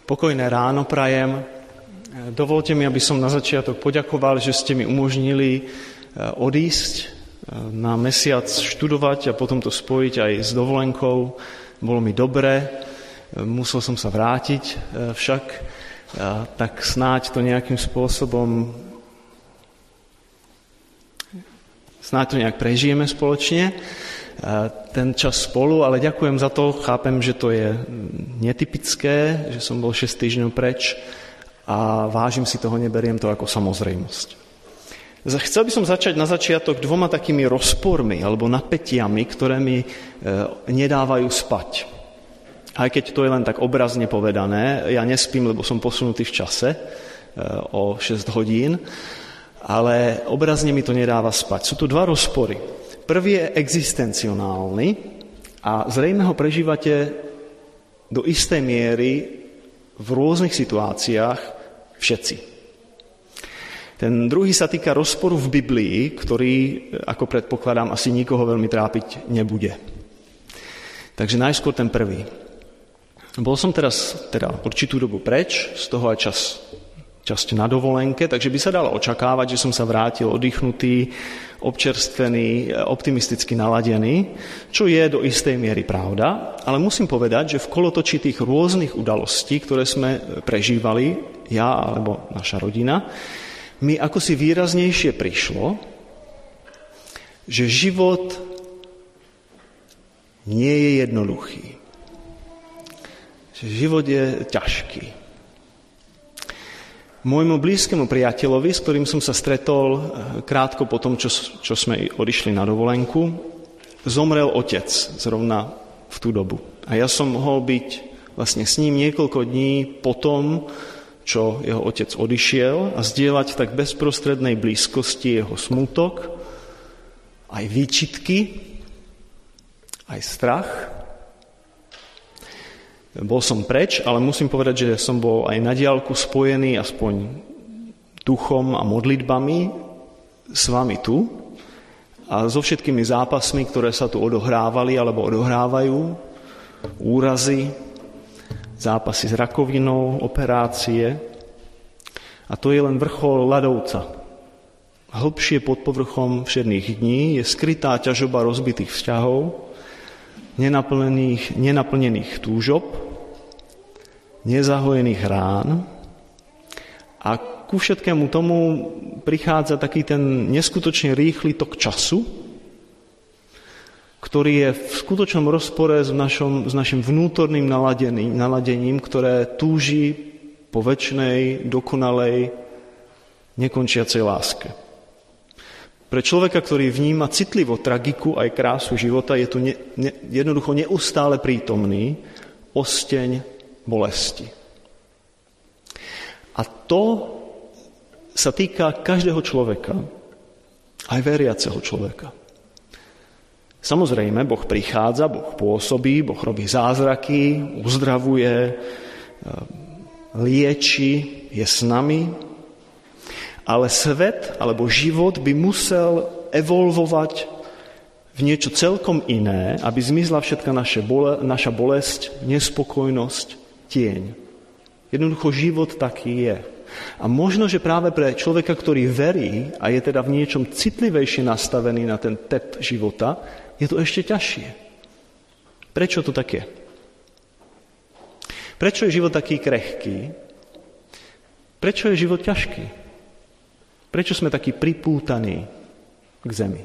Pokojné ráno prajem. Dovolte mi, aby som na začiatok poďakoval, že ste mi umožnili odísť na mesiac študovať a potom to spojiť aj s dovolenkou. Bolo mi dobre, musel som sa vrátiť však, tak snáď to nejakým spôsobom, snáď to nejak prežijeme spoločne, ten čas spolu, ale ďakujem za to, chápem, že to je netypické, že som bol 6 týždňov preč a vážim si toho, neberiem to ako samozrejmosť. Chcel by som začať na začiatok 2 takými rozpormi alebo napätiami, ktoré mi nedávajú spať. Aj keď to je len tak obrazne povedané, ja nespím, lebo som posunutý v čase o 6 hodín, ale obrazne mi to nedáva spať. Sú tu 2 rozpory. Prvý je existencionálny a zrejme ho prežívate do istej miery v rôznych situáciách všetci. Ten druhý sa týka rozporu v Biblii, ktorý, ako predpokladám, asi nikoho veľmi trápiť nebude. Takže najskôr ten prvý. Bol som teraz určitú dobu preč, z toho aj časť na dovolenke, takže by sa dalo očakávať, že som sa vrátil oddychnutý, občerstvený, optimisticky naladený, čo je do istej miery pravda, ale musím povedať, že v kolotočí tých rôznych udalostí, ktoré sme prežívali, ja alebo naša rodina, mi ako si výraznejšie prišlo, že život nie je jednoduchý. Že život je ťažký. Môjmu blízkemu priateľovi, s ktorým som sa stretol krátko po tom, čo sme odišli na dovolenku, zomrel otec zrovna v tú dobu. A ja som mohol byť vlastne s ním niekoľko dní po tom, čo jeho otec odišiel a zdieľať tak bezprostrednej blízkosti jeho smútok, aj výčitky, aj strach. Bol som preč, ale musím povedať, že som bol aj na diaľku spojený aspoň duchom a modlitbami s vami tu a so všetkými zápasmi, ktoré sa tu odohrávali alebo odohrávajú, úrazy, zápasy s rakovinou, operácie. A to je len vrchol ľadovca. Hlbšie pod povrchom všedných dní je skrytá ťažoba rozbitých vzťahov, nenaplnených túžob, nezahojených rán a ku všetkému tomu prichádza taký ten neskutočne rýchly tok času, ktorý je v skutočnom rozpore s našim vnútorným naladením, ktoré túži po večnej, dokonalej, nekončiacej láske. Pre človeka, ktorý vníma citlivo tragiku aj krásu života, je tu jednoducho neustále prítomný osteň bolesti. A to sa týka každého človeka, aj veriaceho človeka. Samozrejme, Boh prichádza, Boh pôsobí, Boh robí zázraky, uzdravuje, lieči, je s nami, ale svet alebo život by musel evolvovať v niečo celkom iné, aby zmizla všetka naša bolesť, nespokojnosť, tieň. Jednoducho život taký je. A možno, že práve pre človeka, ktorý verí a je teda v niečom citlivejšie nastavený na ten tep života, je to ešte ťažšie. Prečo to tak je? Prečo je život taký krehký? Prečo je život ťažký? Prečo sme takí pripútaní k zemi?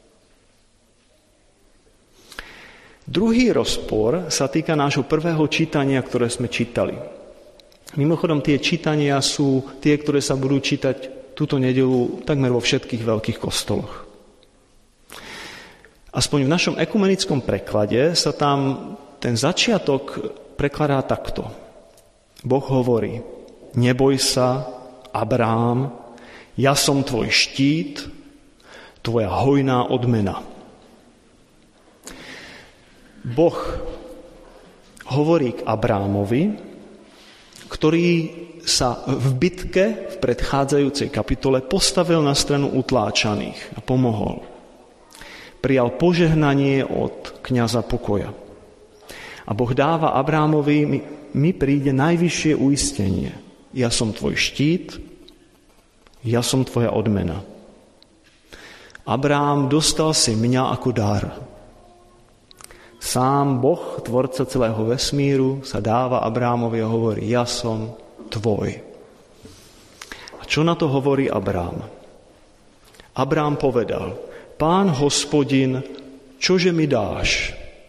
Druhý rozpor sa týka nášho prvého čítania, ktoré sme čítali. Mimochodom, tie čítania sú tie, ktoré sa budú čítať túto nedeľu takmer vo všetkých veľkých kostoloch. Aspoň v našom ekumenickom preklade sa tam ten začiatok prekladá takto. Boh hovorí: neboj sa, Abrám, ja som tvoj štít, tvoja hojná odmena. Boh hovorí k Abrámovi, ktorý sa v bitke v predchádzajúcej kapitole postavil na stranu utláčaných a pomohol. Prijal požehnanie od kňaza pokoja. A Boh dáva Abrámovi mi príde najvyššie uistenie. Ja som tvoj štít, ja som tvoja odmena. Abrám, dostal si mňa ako dar. Sám Boh, tvorca celého vesmíru, sa dáva Abrámovi a hovorí, ja som tvoj. A čo na to hovorí Abrám? Abrám povedal, Pán Hospodin, čože mi dáš?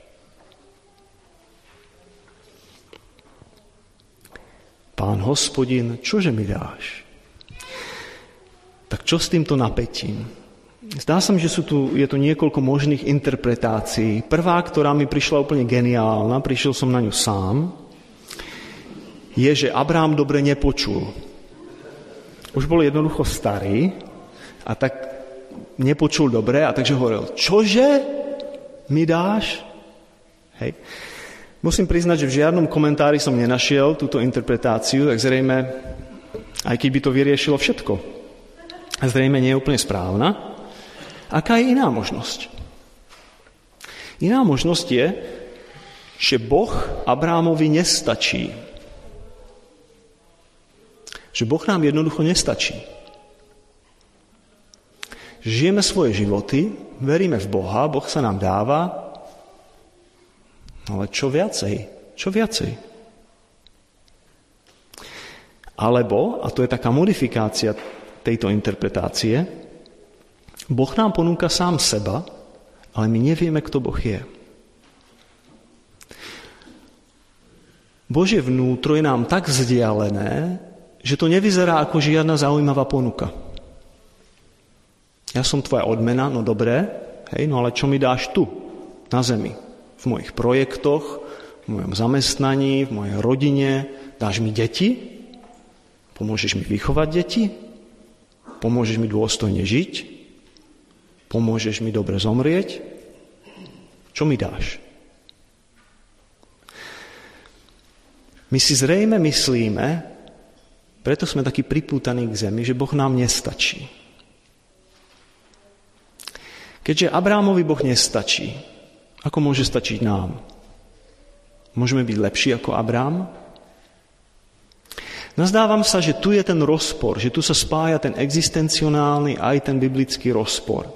Pán Hospodin, čože mi dáš? Tak čo s týmto napätím? Zdá sa mi, že je tu niekoľko možných interpretácií. Prvá, ktorá mi prišla úplne geniálna, prišiel som na ňu sám, je, že Abrám dobre nepočul. Už bol jednoducho starý a tak nepočul dobre a takže hovoril, čože mi dáš? Hej. Musím priznať, že v žiadnom komentári som nenašiel túto interpretáciu, tak zrejme, aj keď by to vyriešilo všetko, zrejme nie je úplne správna. Aká je iná možnosť? Iná možnosť je, že Boh Abrámovi nestačí. Že Boh nám jednoducho nestačí. Žijeme svoje životy, veríme v Boha, Boh sa nám dáva, ale čo viacej? Čo viacej? Alebo, a to je taká modifikácia tejto interpretácie, Boh nám ponúka sám seba, ale my nevieme, kto Boh je. Božie vnútro je nám tak vzdialené, že to nevyzerá ako žiadna zaujímavá ponuka. Ja som tvoja odmena, no dobré, hej, no ale čo mi dáš tu, na zemi? V mojich projektoch, v mojom zamestnaní, v mojej rodine, dáš mi deti? Pomôžeš mi vychovať deti? Pomôžeš mi dôstojne žiť? Pomôžeš mi dobre zomrieť? Čo mi dáš? My si zrejme myslíme, preto sme takí pripútaní k zemi, že Boh nám nestačí. Keďže Abrámovi Boh nestačí, ako môže stačiť nám? Môžeme byť lepší ako Abrám? Nazdávam sa, že tu je ten rozpor, že tu sa spája ten existencionálny aj ten biblický rozpor.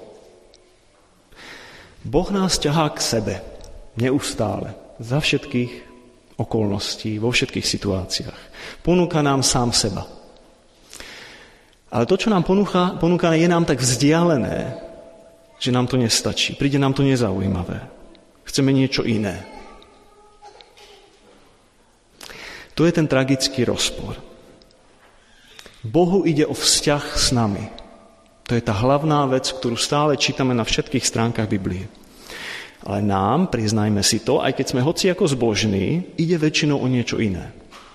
Boh nás ťahá k sebe, neustále, za všetkých okolností, vo všetkých situáciách. Ponúka nám sám seba. Ale to, čo nám ponúka, je nám tak vzdialené, že nám to nestačí. Príde nám to nezaujímavé. Chceme niečo iné. To je ten tragický rozpor. Bohu ide o vzťah s nami. To je tá hlavná vec, ktorú stále čítame na všetkých stránkach Biblie. Ale nám, priznajme si to, aj keď sme hoci ako zbožní, ide väčšinou o niečo iné.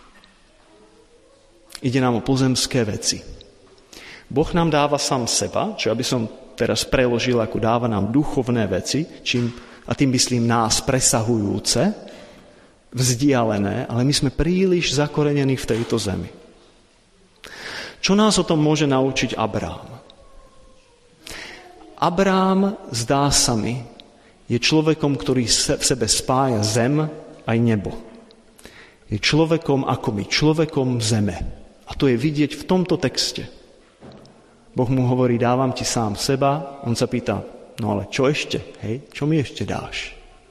Ide nám o pozemské veci. Boh nám dáva sám seba, čo aby som teraz preložil, ako dáva nám duchovné veci, a tým myslím nás presahujúce, vzdialené, ale my sme príliš zakorenení v tejto zemi. Čo nás o tom môže naučiť Abrám? Abrám, zdá sa mi, je človekom, ktorý v sebe spája zem aj nebo. Je človekom ako my, človekom zeme. A to je vidieť v tomto texte. Boh mu hovorí, dávam ti sám seba. On sa pýta, no ale čo ešte? Hej, čo mi ešte dáš?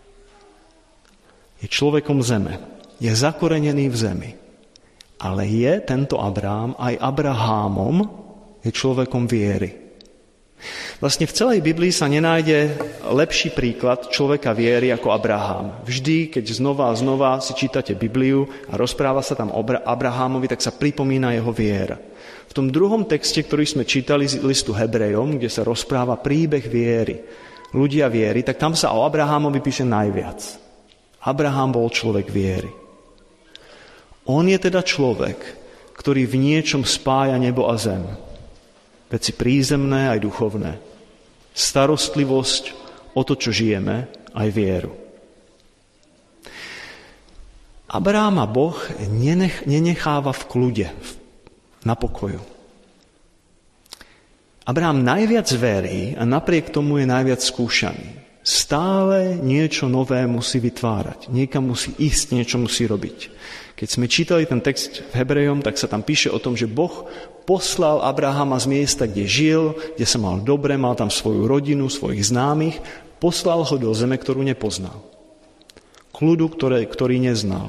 Je človekom zeme. Je zakorenený v zemi. Ale je tento Abrám aj Abrahámom, je človekom viery. Vlastne v celej Biblii sa nenájde lepší príklad človeka viery ako Abrahám. Vždy, keď znova a znova si čítate Bibliu a rozpráva sa tam o Abrahámovi, tak sa pripomína jeho viera. V tom druhom texte, ktorý sme čítali z listu Hebrejom, kde sa rozpráva príbeh viery, ľudia viery, tak tam sa o Abrahámovi píše najviac. Abrahám bol človek viery. On je teda človek, ktorý v niečom spája nebo a zem. Veci prízemné aj duchovné. Starostlivosť o to, čo žijeme, aj vieru. Abráma Boh nenecháva v kľude, na pokoju. Abrám najviac verí a napriek tomu je najviac skúšaný. Stále niečo nové musí vytvárať. Niekam musí ísť, niečo musí robiť. Keď sme čítali ten text v Hebrejom, tak sa tam píše o tom, že Boh poslal Abrahama z miesta, kde žil, kde sa mal dobre, mal tam svoju rodinu, svojich známych, poslal ho do zeme, ktorú nepoznal. K ľudu, ktorý neznal.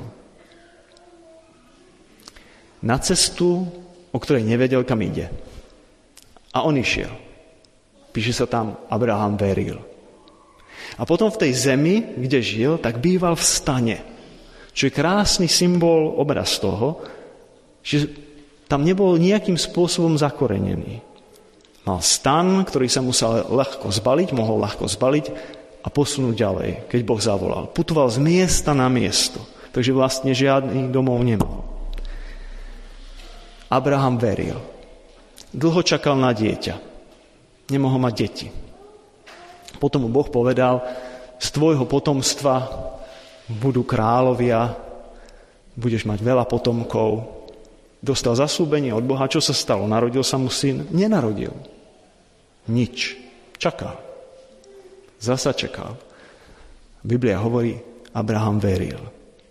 Na cestu, o ktorej nevedel, kam ide. A on išiel. Píše sa tam, Abraham veril. A potom v tej zemi, kde žil, tak býval v stane. Čo je krásny symbol, obraz toho, že tam nebol nejakým spôsobom zakorenený. Mal stan, ktorý sa musel mohol ľahko zbaliť a posunúť ďalej, keď Boh zavolal. Putoval z miesta na miesto, takže vlastne žiadny domov nemal. Abraham veril. Dlho čakal na dieťa. Nemohol mať deti. Potom mu Boh povedal, z tvojho potomstva budú kráľovia, budeš mať veľa potomkov. Dostal zasľúbenie od Boha. Čo sa stalo? Narodil sa mu syn? Nenarodil. Nič. Čakal. Zasa čakal. Biblia hovorí, Abraham veril.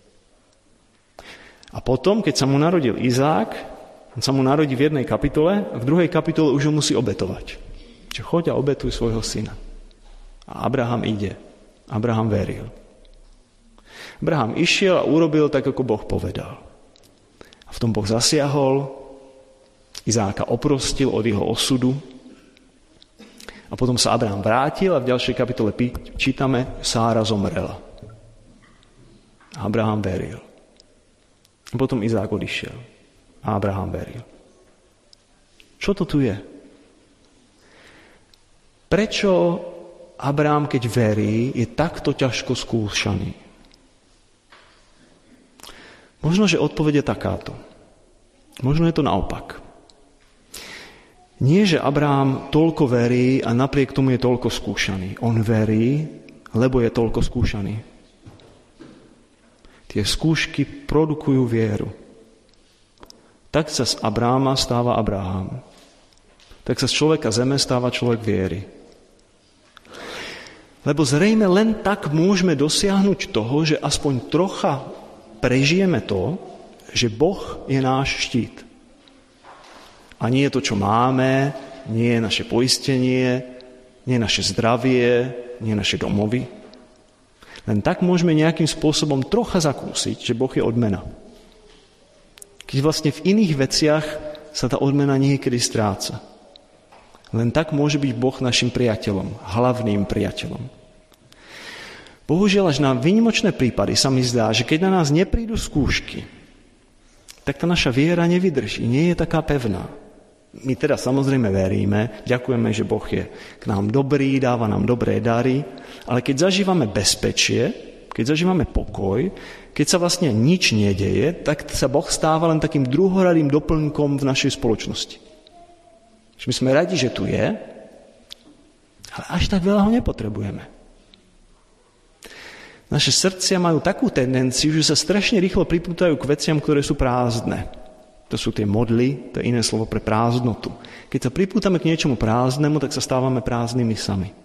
A potom, keď sa mu narodil Izák, on sa mu narodí v jednej kapitole a v druhej kapitole už ho musí obetovať. Čiže choď a obetuj svojho syna. A Abraham ide. Abraham veril. Abraham išiel a urobil tak, ako Boh povedal. A v tom Boh zasiahol, Izáka oprostil od jeho osudu a potom sa Abraham vrátil a v ďalšej kapitole čítame, Sára zomrela. A Abraham veril. A potom Izák odišiel. A Abraham veril. Čo to tu je? Prečo Abraham, keď verí, je takto ťažko skúšaný? Možno, že odpoveď je takáto. Možno je to naopak. Nie, že Abraham toľko verí a napriek tomu je toľko skúšaný. On verí, lebo je toľko skúšaný. Tie skúšky produkujú vieru. Tak sa z Abrahama stáva Abraham. Tak sa z človeka zeme stáva človek viery. Lebo zrejme len tak môžeme dosiahnuť toho, že aspoň trocha prežijeme to, že Boh je náš štít. A nie je to, čo máme, nie je naše poistenie, nie je naše zdravie, nie je naše domovy. Len tak môžeme nejakým spôsobom trocha zakúsiť, že Boh je odmena. Keď vlastne v iných veciach sa tá odmena niekedy stráca. Len tak môže byť Boh našim priateľom, hlavným priateľom. Bohužiaľ, až na výnimočné prípady sa mi zdá, že keď na nás neprídu skúšky, tak tá naša viera nevydrží, nie je taká pevná. My teda samozrejme veríme, ďakujeme, že Boh je k nám dobrý, dáva nám dobré dary, ale keď zažívame bezpečie, keď zažívame pokoj, keď sa vlastne nič nedeje, tak sa Boh stáva len takým druhoradým doplnkom v našej spoločnosti. My sme radi, že tu je, ale až tak veľa ho nepotrebujeme. Naše srdcia majú takú tendenciu, že sa strašne rýchlo pripútajú k veciam, ktoré sú prázdne. To sú tie modly, to je iné slovo pre prázdnotu. Keď sa pripútame k niečomu prázdnemu, tak sa stávame prázdnymi sami.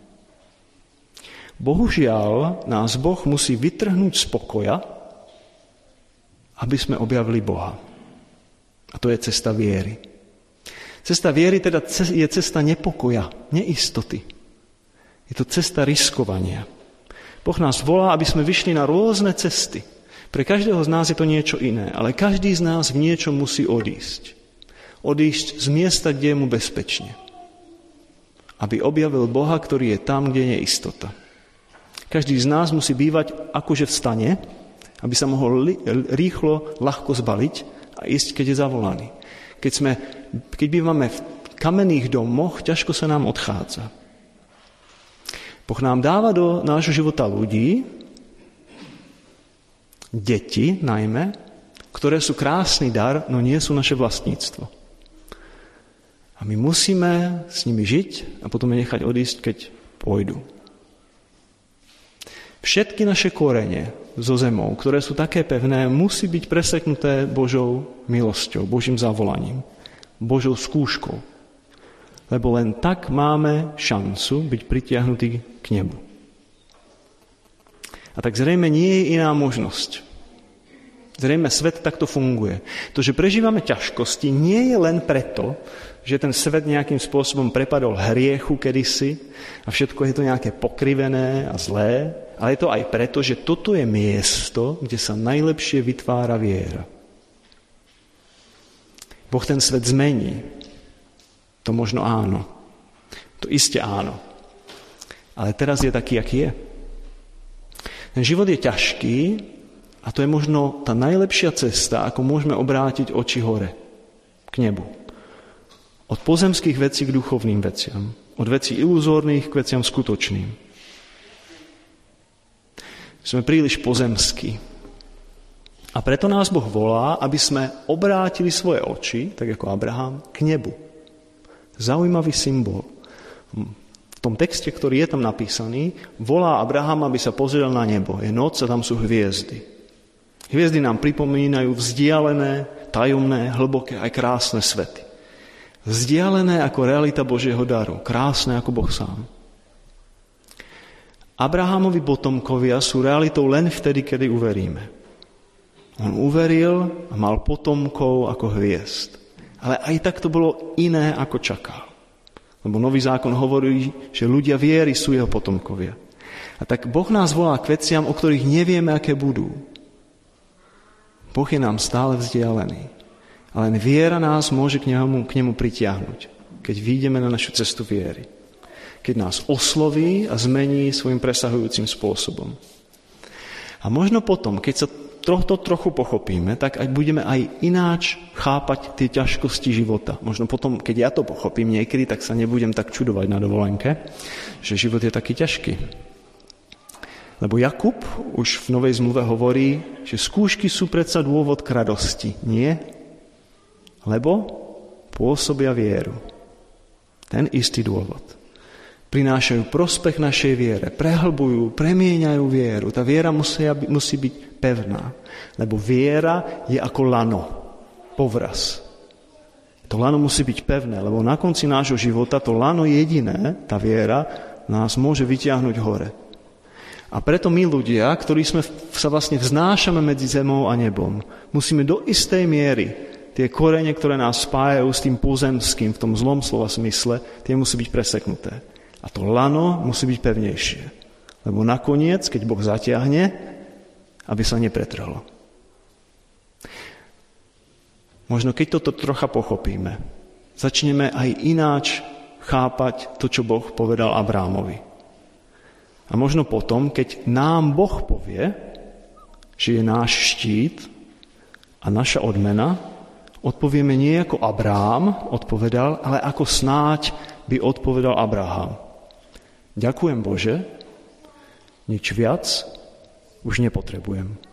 Bohužiaľ, nás Boh musí vytrhnúť z pokoja, aby sme objavili Boha. A to je cesta viery. Cesta viery teda je cesta nepokoja, neistoty. Je to cesta riskovania. Boh nás volá, aby sme vyšli na rôzne cesty. Pre každého z nás je to niečo iné, ale každý z nás v niečom musí odísť. Odísť z miesta, kde je mu bezpečne. Aby objavil Boha, ktorý je tam, kde je neistota. Každý z nás musí bývať akože v stane, aby sa mohol rýchlo, ľahko zbaliť a ísť, keď je zavolaný. Keď bývame v kamenných domoch, ťažko sa nám odchádza. Boh nám dáva do nášho života ľudí, deti najmä, ktoré sú krásny dar, no nie sú naše vlastníctvo. A my musíme s nimi žiť a potom je nechať odísť, keď pôjdu. Všetky naše korene zo zemou, ktoré sú také pevné, musí byť preseknuté Božou milosťou, Božím zavolaním, Božou skúškou. Lebo len tak máme šancu byť pritiahnutí k nebu. A tak zrejme nie je iná možnosť. Zrejme svet takto funguje. To, že prežívame ťažkosti, nie je len preto, že ten svet nejakým spôsobom prepadol hriechu kedysi a všetko je to nejaké pokrivené a zlé, ale je to aj preto, že toto je miesto, kde sa najlepšie vytvára viera. Boh ten svet zmení. To možno áno. To iste áno. Ale teraz je taký, aký je. Ten život je ťažký a to je možno tá najlepšia cesta, ako môžeme obrátiť oči hore, k nebu. Od pozemských vecí k duchovným veciam. Od vecí iluzórnych k veciam skutočným. Sme príliš pozemskí. A preto nás Boh volá, aby sme obrátili svoje oči, tak ako Abraham, k nebu. Zaujímavý symbol. V tom texte, ktorý je tam napísaný, volá Abraham, aby sa pozrel na nebo. Je noc a tam sú hviezdy. Hviezdy nám pripomínajú vzdialené, tajomné, hlboké aj krásne svety. Vzdialené ako realita Božieho daru. Krásne ako Boh sám. Abrahamovi potomkovia sú realitou len vtedy, kedy uveríme. On uveril a mal potomkov ako hviezd. Ale aj tak to bolo iné, ako čakal. Lebo Nový zákon hovorí, že ľudia viery sú jeho potomkovia. A tak Boh nás volá k veciam, o ktorých nevieme, aké budú. Boh je nám stále vzdialený. A len viera nás môže k nemu pritiahnuť, keď vyjdeme na našu cestu viery. Keď nás osloví a zmení svojim presahujúcim spôsobom. A možno potom, keď sa to trochu pochopíme, tak aj budeme aj ináč chápať tie ťažkosti života. Možno potom, keď ja to pochopím niekedy, tak sa nebudem tak čudovať na dovolenke, že život je taký ťažký. Lebo Jakub už v Novej zmluve hovorí, že skúšky sú predsa dôvod k radosti. Nie? Lebo pôsobia vieru. Ten istý dôvod. Prinášajú prospech našej viere, prehlbujú, premieňajú vieru. Tá viera musí byť pevná, lebo viera je ako lano, povraz. To lano musí byť pevné, lebo na konci nášho života to lano jediné, tá viera, nás môže vytiahnuť hore. A preto my ľudia, ktorí sa vlastne vznášame medzi zemou a nebom, musíme do istej miery tie korene, ktoré nás spájajú s tým pozemským, v tom zlom slova smysle, tie musí byť preseknuté. A to lano musí byť pevnejšie. Lebo nakoniec, keď Boh zatiahne, aby sa nepretrhlo. Možno keď toto trocha pochopíme, začneme aj ináč chápať to, čo Boh povedal Abrámovi. A možno potom, keď nám Boh povie, že je náš štít a naša odmena, odpovieme nie ako Abrám odpovedal, ale ako snáď by odpovedal Abraham. Ďakujem Bože, nič viac už nepotrebujem.